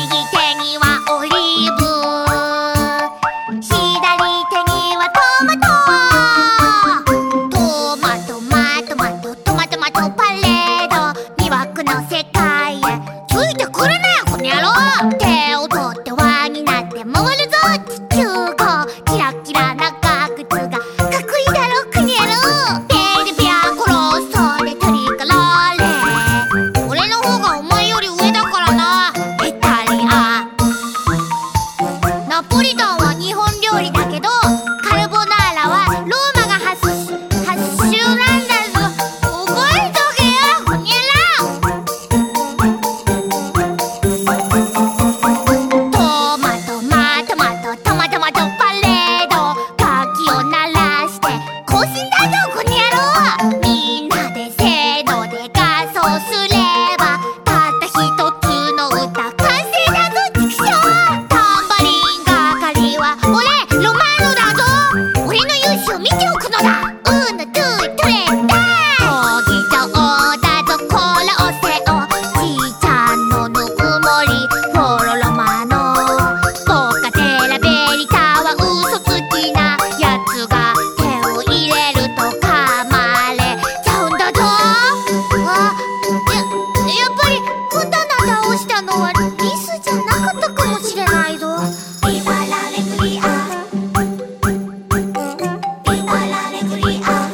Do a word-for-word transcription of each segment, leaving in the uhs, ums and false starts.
手にはオリーブ、左手にはトマト。トマトマトマトトマトマトパレード、魅惑の世界へついてくるなよこの野郎。手を取って輪になって回るぞ地球号、キラキラなガクツがかっこいいだろこの野郎。テレビやコロッソでトリカローレ、俺の方がお前より上だからな。イタリアナポリタンは日本料理だけど、カルボナーラはローマが発発祥なんだぞ。覚えとけよこの野郎。トマトマトマトトマトマトパレード、楽器を鳴らして行進だぞこの野郎。みんなでせーので合奏すればたった一つの歌完成だぞチクショー。タンバリン係は俺ロマーノだぞ。俺の勇姿を見ておくのだ。ウーノトゥートレンダー闘技場だぞこら押せお、じいちゃんのぬくもりフォロロマノ、ボカテラベリタは嘘つきなやつが手を入れると噛まれちゃうんだぞ。あ、や、やっぱり本棚倒したのはミスじゃなかったかもしれないぞ。ビバラレグリア、ビバラレグリア、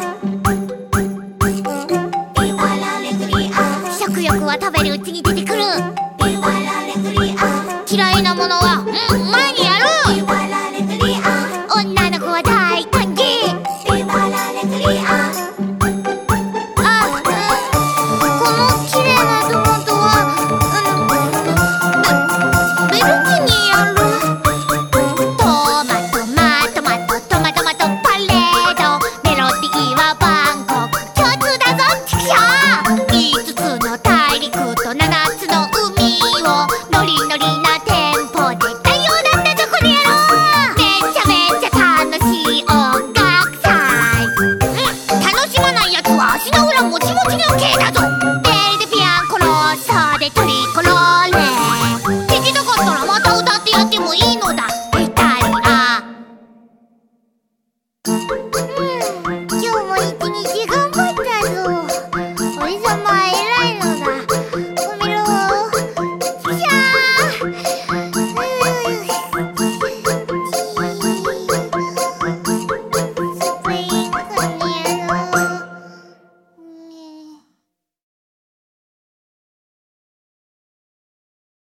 ビバラレグリア。食欲は食べるうちに出てくる。ビバラレグリア。嫌いなものはうん前にやる。ビバラレグリア。女の子は大歓迎。ビバラレグリア。あ、うん、この綺麗なトマトはあのベベルキにやる。トマトマトマトトマトマトパレード、メロディーは万国共通だぞチクショー。いつつの大陸とななつの海